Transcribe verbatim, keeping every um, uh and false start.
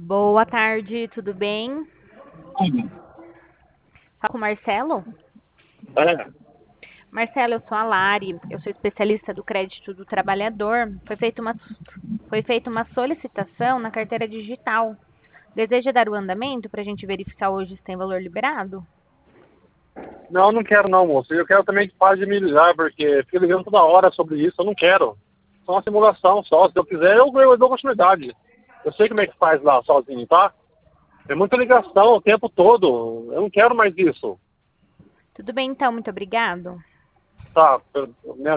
Boa tarde, tudo bem? Tudo. Fala com o Marcelo? É. Marcelo, eu sou a Lari, eu sou especialista do crédito do trabalhador. Foi feita uma, foi feita uma solicitação na carteira digital. Deseja dar o andamento para a gente verificar hoje se tem valor liberado? Não, não quero não, moço. Eu quero também que pare de me ligar, porque fica ligando toda hora sobre isso. Eu não quero. Só uma simulação só. Se eu quiser, eu, eu dou continuidade. Eu sei como é que faz lá sozinho, tá? É muita ligação o tempo todo. Eu não quero mais isso. Tudo bem, então, muito obrigado. Tá, eu- me